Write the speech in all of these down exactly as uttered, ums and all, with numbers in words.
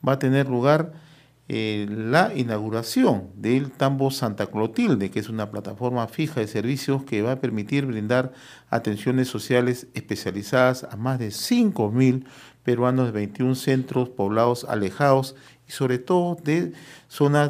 va a tener lugar eh, la inauguración del Tambo Santa Clotilde, que es una plataforma fija de servicios que va a permitir brindar atenciones sociales especializadas a más de cinco mil peruanos de veintiún centros poblados alejados y sobre todo de zonas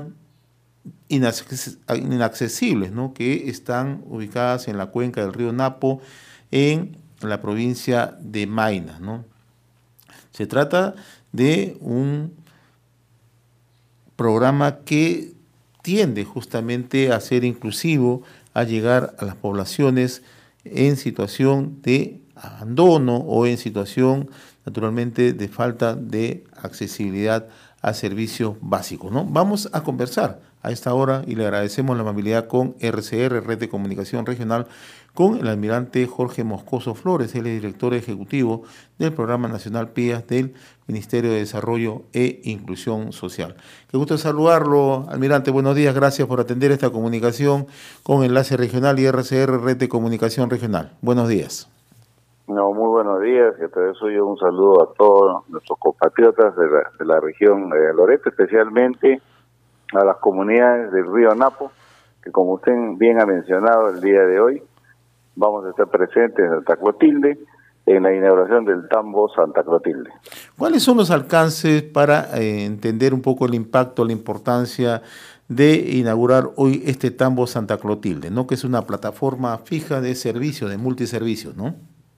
inaccesibles, ¿no?, que están ubicadas en la cuenca del río Napo, en la provincia de Maynas, ¿no? Se trata de un programa que tiende justamente a ser inclusivo, a llegar a las poblaciones en situación de abandono o en situación, naturalmente, de falta de accesibilidad a servicios básicos, ¿no? Vamos a conversar a esta hora y le agradecemos la amabilidad con R C R, Red de Comunicación Regional, con el almirante Jorge Moscoso Flores, él es director ejecutivo del Programa Nacional P I A S del Ministerio de Desarrollo e Inclusión Social. Qué gusto saludarlo, almirante, buenos días, gracias por atender esta comunicación con Enlace Regional y R C R, Red de Comunicación Regional. Buenos días. No, muy buenos días, que te suyo un saludo a todos nuestros compatriotas de la, de la región de Loreto, especialmente a las comunidades del río Napo, que como usted bien ha mencionado el día de hoy, vamos a estar presentes en Santa Clotilde, en la inauguración del Tambo Santa Clotilde. ¿Cuáles son los alcances para eh, entender un poco el impacto, la importancia de inaugurar hoy este Tambo Santa Clotilde, ¿no?, que es una plataforma fija de servicios, de multiservicios, ¿no?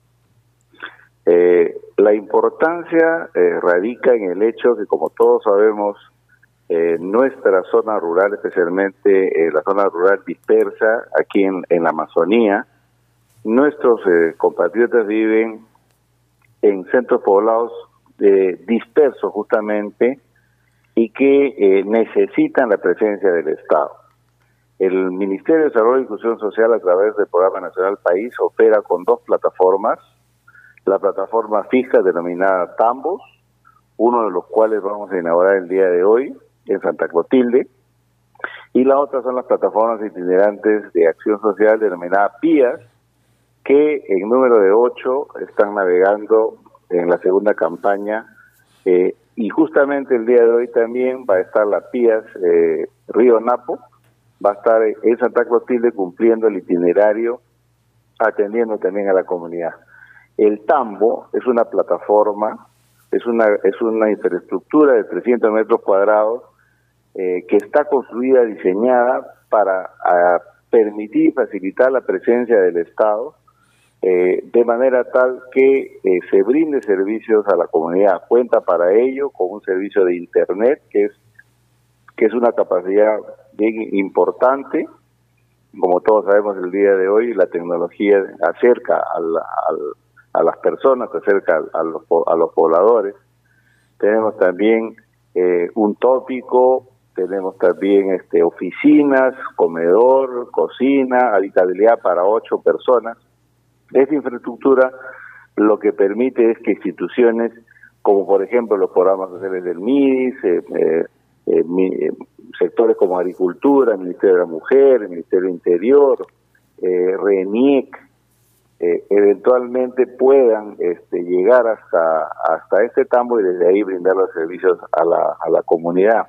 Eh, la importancia eh, radica en el hecho que, como todos sabemos, eh, nuestra zona rural, especialmente eh, la zona rural dispersa aquí en, en la Amazonía, nuestros eh, compatriotas viven en centros poblados eh, dispersos justamente y que eh, necesitan la presencia del Estado. El Ministerio de Desarrollo e Inclusión Social, a través del Programa Nacional País, opera con dos plataformas. La plataforma fija denominada Tambos, uno de los cuales vamos a inaugurar el día de hoy en Santa Clotilde, y la otra son las plataformas itinerantes de acción social denominada P I A S, que en número de ocho están navegando en la segunda campaña, eh, y justamente el día de hoy también va a estar la P I A S eh, Río Napo, va a estar en Santa Clotilde cumpliendo el itinerario, atendiendo también a la comunidad. El Tambo es una plataforma, es una es una infraestructura de trescientos metros cuadrados eh, que está construida, diseñada para a, permitir y facilitar la presencia del Estado eh, de manera tal que eh, se brinde servicios a la comunidad. Cuenta para ello con un servicio de Internet que es que es una capacidad bien importante. Como todos sabemos, el día de hoy la tecnología acerca al, al a las personas, se acerca a los, a los pobladores. Tenemos también eh, un tópico, tenemos también este, oficinas, comedor, cocina, habitabilidad para ocho personas. Esta infraestructura lo que permite es que instituciones como por ejemplo los programas sociales del M I D I S, eh, eh, eh, mi, eh, sectores como agricultura, el Ministerio de la Mujer, el Ministerio del Interior, eh, RENIEC, Eh, eventualmente puedan este, llegar hasta hasta este tambo y desde ahí brindar los servicios a la a la comunidad.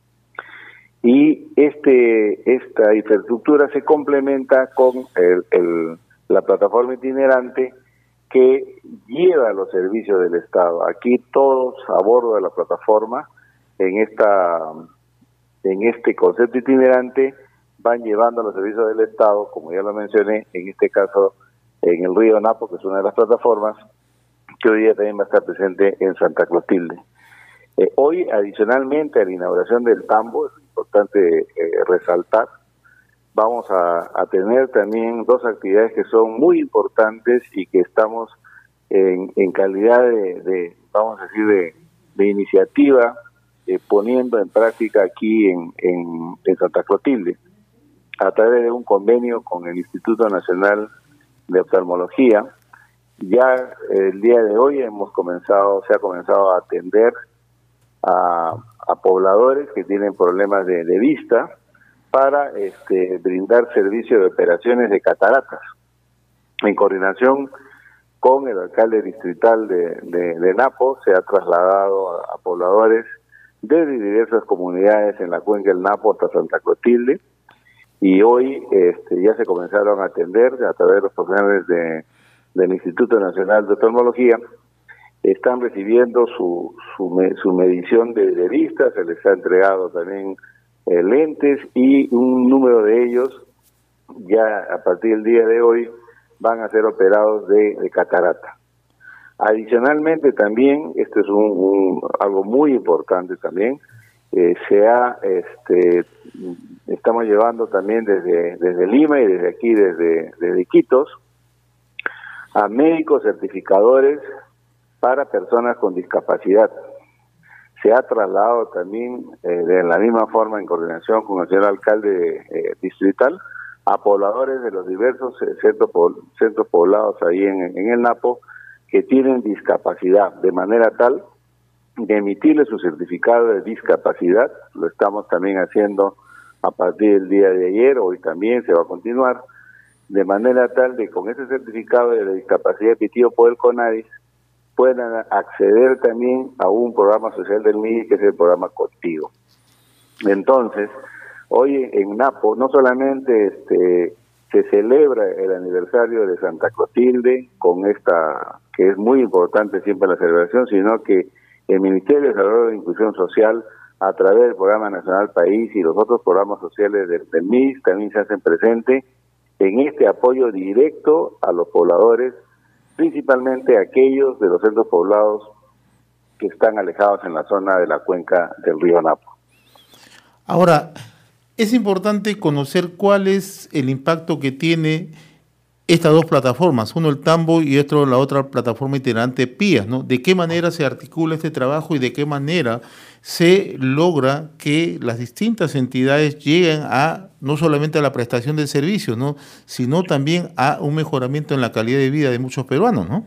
Y este esta infraestructura se complementa con el, el, la plataforma itinerante que lleva los servicios del Estado. Aquí todos a bordo de la plataforma, en esta en este concepto itinerante, van llevando los servicios del Estado, como ya lo mencioné, en este caso en el río Napo, que es una de las plataformas, que hoy día también va a estar presente en Santa Clotilde. Eh, hoy, adicionalmente a la inauguración del Tambo, es importante eh, resaltar, vamos a, a tener también dos actividades que son muy importantes y que estamos en, en calidad de, de, vamos a decir, de, de iniciativa, eh, poniendo en práctica aquí en, en, en Santa Clotilde, a través de un convenio con el Instituto Nacional de Oftalmología. Ya eh, el día de hoy hemos comenzado, se ha comenzado a atender a, a pobladores que tienen problemas de, de vista para este, brindar servicio de operaciones de cataratas, en coordinación con el alcalde distrital de, de, de Napo. Se ha trasladado a, a pobladores desde diversas comunidades en la cuenca del Napo hasta Santa Clotilde, y hoy este, ya se comenzaron a atender a través de los profesionales de, del Instituto Nacional de Oftalmología. Están recibiendo su, su, me, su medición de, de vista, se les ha entregado también eh, lentes, y un número de ellos ya a partir del día de hoy van a ser operados de, de catarata. Adicionalmente también, esto es un, un, algo muy importante también, eh, se ha, este, estamos llevando también desde, desde Lima y desde aquí, desde, desde Iquitos, a médicos certificadores para personas con discapacidad. Se ha trasladado también eh, de la misma forma, en coordinación con el señor alcalde eh, distrital, a pobladores de los diversos eh, centros, centros poblados ahí en, en el Napo, que tienen discapacidad, de manera tal de emitirle su certificado de discapacidad. Lo estamos también haciendo a partir del día de ayer, hoy también se va a continuar, de manera tal de con ese certificado de discapacidad emitido por el CONADIS puedan acceder también a un programa social del M I D, que es el programa Contigo. Entonces, hoy en Napo no solamente este se celebra el aniversario de Santa Clotilde, con esta, que es muy importante siempre la celebración, sino que el Ministerio de Desarrollo e Inclusión Social, a través del Programa Nacional País y los otros programas sociales del, del M I S, también se hacen presentes en este apoyo directo a los pobladores, principalmente aquellos de los centros poblados que están alejados en la zona de la cuenca del río Napo. Ahora, es importante conocer cuál es el impacto que tiene estas dos plataformas, uno el Tambo y otro la otra plataforma itinerante P I A S, ¿no? ¿De qué manera se articula este trabajo y de qué manera se logra que las distintas entidades lleguen a no solamente a la prestación de servicios, ¿no?, sino también a un mejoramiento en la calidad de vida de muchos peruanos, ¿no?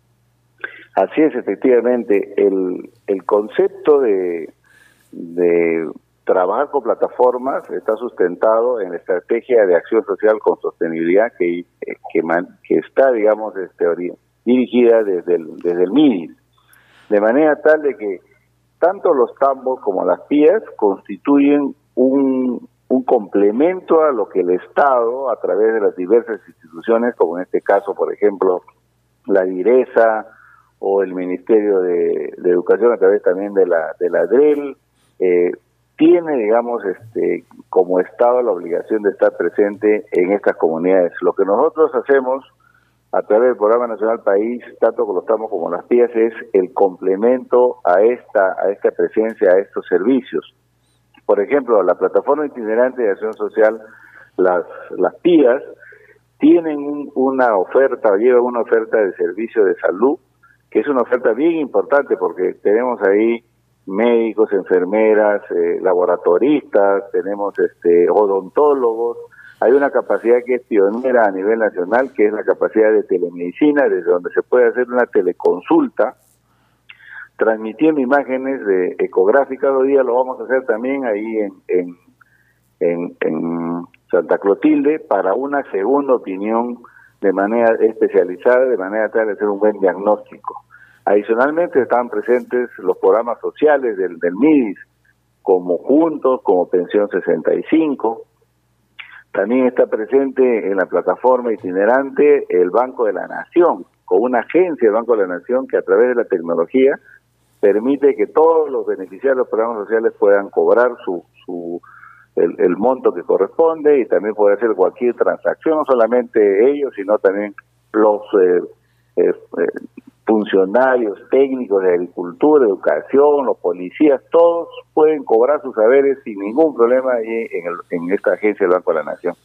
Así es, efectivamente. El, el concepto de, de trabajar con plataformas está sustentado en la estrategia de acción social con sostenibilidad que que, man, que está, digamos, este, dirigida desde el, desde el M I D I S, de manera tal de que tanto los tambos como las P I A S constituyen un, un complemento a lo que el Estado, a través de las diversas instituciones, como en este caso, por ejemplo, la DIRESA o el Ministerio de, de Educación, a través también de la de la D R E L, eh, tiene, digamos, este como Estado la obligación de estar presente en estas comunidades. Lo que nosotros hacemos a través del Programa Nacional País, tanto con los tambos como las P I A S, es el complemento a esta a esta presencia, a estos servicios. Por ejemplo, la plataforma itinerante de acción social, las las P I A S, tienen un, una oferta, llevan una oferta de servicio de salud, que es una oferta bien importante porque tenemos ahí médicos, enfermeras, eh, laboratoristas, tenemos este odontólogos. Hay una capacidad que es pionera a nivel nacional, que es la capacidad de telemedicina, desde donde se puede hacer una teleconsulta, transmitiendo imágenes de ecográficas. Hoy día lo vamos a hacer también ahí en, en, en, en Santa Clotilde, para una segunda opinión de manera especializada, de manera tal de hacer un buen diagnóstico. Adicionalmente están presentes los programas sociales del, del M I D I S, como Juntos, como Pensión sesenta y cinco. También está presente en la plataforma itinerante el Banco de la Nación, con una agencia del Banco de la Nación que a través de la tecnología permite que todos los beneficiarios de los programas sociales puedan cobrar su, su el, el monto que corresponde, y también puede hacer cualquier transacción, no solamente ellos, sino también los eh, eh, funcionarios técnicos de agricultura, educación, los policías, todos pueden cobrar sus saberes sin ningún problema ahí en, el, en esta agencia del Banco de la Nación.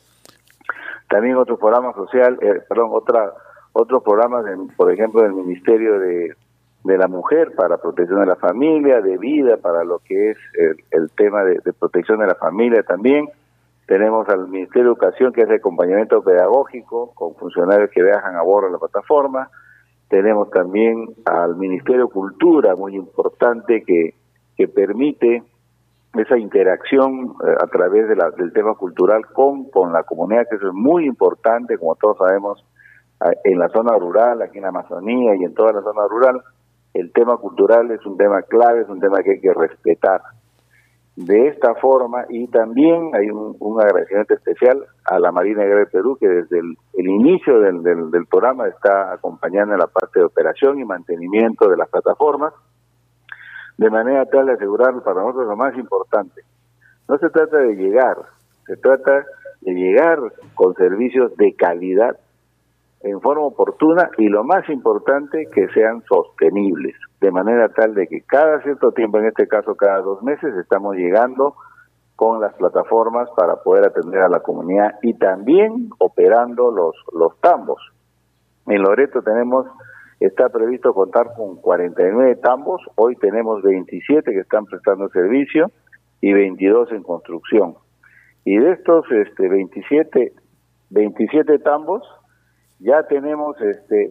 También otros programas social, eh, perdón, otra, otros programas, de, por ejemplo, del Ministerio de, de la Mujer para protección de la familia, de vida para lo que es el, el tema de, de protección de la familia también. Tenemos al Ministerio de Educación, que hace acompañamiento pedagógico con funcionarios que viajan a bordo de la plataforma. Tenemos también al Ministerio de Cultura, muy importante, que, que permite esa interacción eh, a través de la, del tema cultural con, con la comunidad, que eso es muy importante, como todos sabemos, en la zona rural, aquí en la Amazonía y en toda la zona rural. el tema cultural es un tema clave, es un tema que hay que respetar. De esta forma, y también hay un, un agradecimiento especial a la Marina Agraria del Perú, que desde el, el inicio del, del, del programa está acompañando en la parte de operación y mantenimiento de las plataformas, de manera tal de asegurar para nosotros lo más importante. No se trata de llegar, se trata de llegar con servicios de calidad, en forma oportuna, y lo más importante, que sean sostenibles, de manera tal de que cada cierto tiempo, en este caso cada dos meses, estamos llegando con las plataformas para poder atender a la comunidad y también operando los, los tambos. En Loreto tenemos, está previsto contar con cuarenta y nueve tambos, hoy tenemos veintisiete que están prestando servicio y veintidós en construcción. Y de estos este, veintisiete, veintisiete tambos, ya tenemos este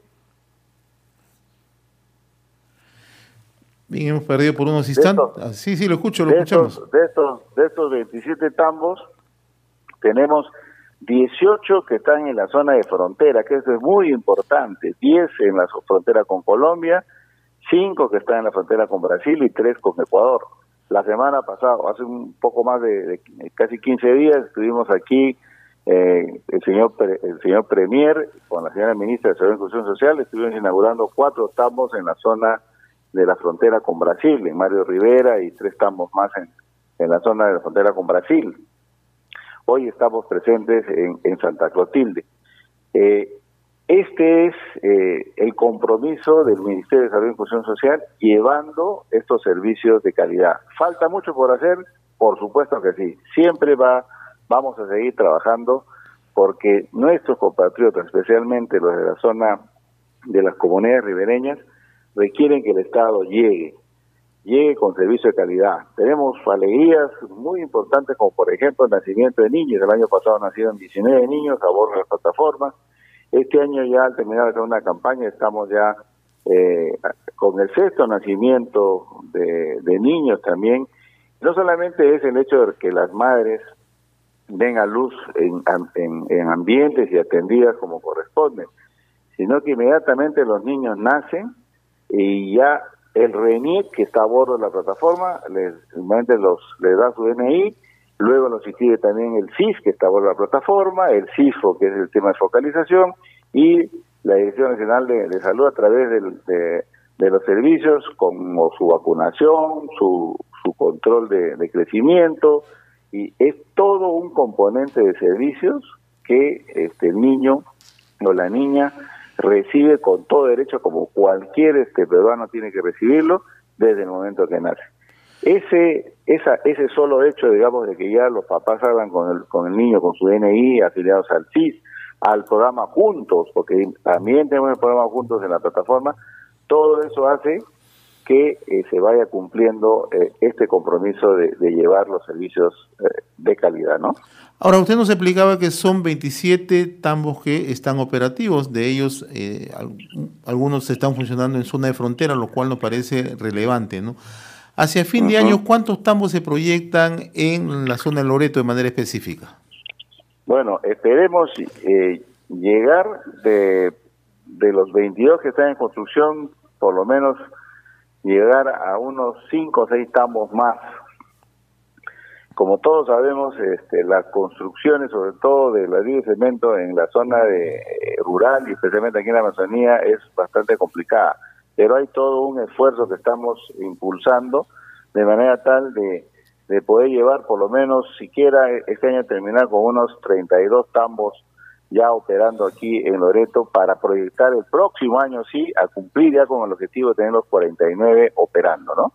bien, hemos perdido por unos instantes. Estos, sí, sí, lo escucho, lo de escuchamos. Estos, de estos de estos veintisiete tambos tenemos dieciocho que están en la zona de frontera, que eso es muy importante, diez en la frontera con Colombia, cinco que están en la frontera con Brasil y tres con Ecuador. La semana pasada, hace un poco más de, de casi quince días, estuvimos aquí Eh, el señor el señor Premier con la señora ministra de Salud e Inclusión Social estuvimos inaugurando cuatro tambos en la zona de la frontera con Brasil, en Mario Rivera, y tres tambos más en, en la zona de la frontera con Brasil. Hoy estamos presentes en, en Santa Clotilde. Eh, este es eh, el compromiso del Ministerio de Salud e Inclusión Social, llevando estos servicios de calidad. ¿Falta mucho por hacer? Por supuesto que sí. Siempre va Vamos a seguir trabajando porque nuestros compatriotas, especialmente los de la zona de las comunidades ribereñas, requieren que el Estado llegue, llegue con servicio de calidad. Tenemos alegrías muy importantes, como por ejemplo el nacimiento de niños. El año pasado nacieron diecinueve niños a bordo de las plataformas. Este año, ya al terminar de una campaña, estamos ya eh, con el sexto nacimiento de, de niños también. No solamente es el hecho de que las madres den a luz en, en, en ambientes y atendidas como corresponde, sino que inmediatamente los niños nacen y ya el RENIEC, que está a bordo de la plataforma, les, los, les da su D N I, luego los inscribe también el C I S, que está a bordo de la plataforma, el CIFO, que es el tema de focalización, y la Dirección Nacional de, de Salud a través del, de, de los servicios, como su vacunación, su, su control de, de crecimiento, y es todo un componente de servicios que este el niño o la niña recibe con todo derecho, como cualquier este peruano tiene que recibirlo desde el momento que nace. Ese esa ese solo hecho, digamos, de que ya los papás hablan con el con el niño, con su D N I, afiliados al C I S, al programa Juntos, porque también tenemos el programa Juntos en la plataforma, todo eso hace que eh, se vaya cumpliendo eh, este compromiso de, de llevar los servicios eh, de calidad, ¿no? Ahora, usted nos explicaba que son veintisiete tambos que están operativos, de ellos eh, algunos están funcionando en zona de frontera, lo cual nos parece relevante, ¿no? Hacia fin de uh-huh. año, ¿cuántos tambos se proyectan en la zona de Loreto de manera específica? Bueno, esperemos eh, llegar de, de los veintidós que están en construcción, por lo menos llegar a unos cinco o seis tambos más. Como todos sabemos, este, las construcciones, sobre todo de ladrillo y cemento en la zona de eh, rural y especialmente aquí en la Amazonía, es bastante complicada. Pero hay todo un esfuerzo que estamos impulsando de manera tal de, de poder llevar, por lo menos, siquiera este año terminar con unos treinta y dos tambos ya operando aquí en Loreto, para proyectar el próximo año, sí, a cumplir ya con el objetivo de tener los cuarenta y nueve operando, ¿no?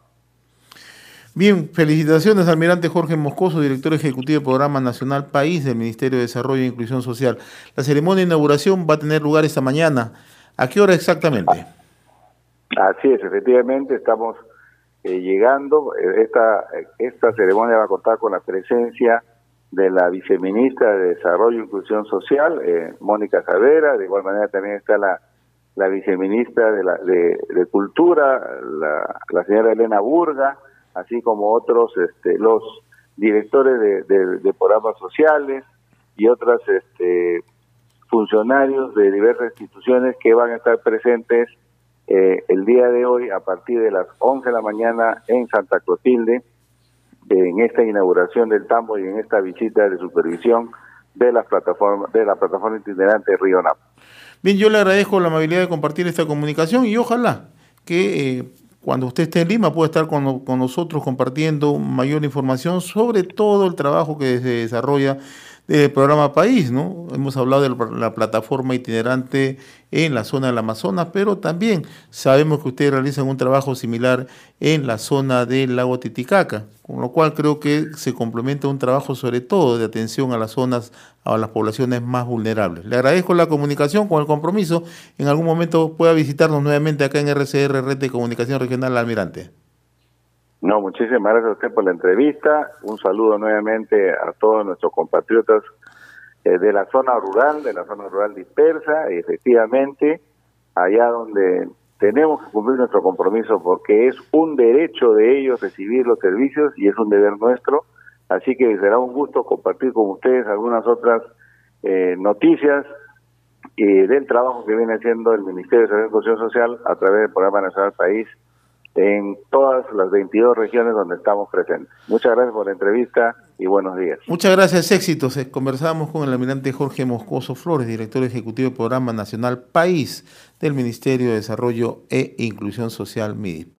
Bien, felicitaciones, almirante Jorge Moscoso, director ejecutivo del Programa Nacional País del Ministerio de Desarrollo e Inclusión Social. La ceremonia de inauguración va a tener lugar esta mañana. ¿A qué hora exactamente? Así es, efectivamente, estamos eh, llegando. Esta, esta ceremonia va a contar con la presencia de la viceministra de Desarrollo e Inclusión Social, eh, Mónica Saavedra. De igual manera también está la, la viceministra de, la, de, de Cultura, la, la señora Elena Burga, así como otros, este, los directores de, de, de programas sociales y otros este, funcionarios de diversas instituciones que van a estar presentes eh, el día de hoy a partir de las once de la mañana en Santa Clotilde, en esta inauguración del tambo y en esta visita de supervisión de la plataforma de la plataforma itinerante Río Napo. Bien, yo le agradezco la amabilidad de compartir esta comunicación y ojalá que eh, cuando usted esté en Lima pueda estar con, con nosotros compartiendo mayor información sobre todo el trabajo que se desarrolla del programa País, ¿no? Hemos hablado de la, la plataforma itinerante en la zona del Amazonas, pero también sabemos que ustedes realizan un trabajo similar en la zona del lago Titicaca, con lo cual creo que se complementa un trabajo sobre todo de atención a las zonas, a las poblaciones más vulnerables. Le agradezco la comunicación con el compromiso. En algún momento pueda visitarnos nuevamente acá en R C R, Red de Comunicación Regional Almirante. No, muchísimas gracias a usted por la entrevista. Un saludo nuevamente a todos nuestros compatriotas eh, de la zona rural, de la zona rural dispersa, y efectivamente, allá donde tenemos que cumplir nuestro compromiso, porque es un derecho de ellos recibir los servicios y es un deber nuestro. Así que será un gusto compartir con ustedes algunas otras eh, noticias eh, del trabajo que viene haciendo el Ministerio de Salud y Inclusión Social a través del Programa Nacional País en todas las veintidós regiones donde estamos presentes. Muchas gracias por la entrevista y buenos días. Muchas gracias, éxitos. Conversamos con el almirante Jorge Moscoso Flores, director ejecutivo del Programa Nacional País del Ministerio de Desarrollo e Inclusión Social, M I D I.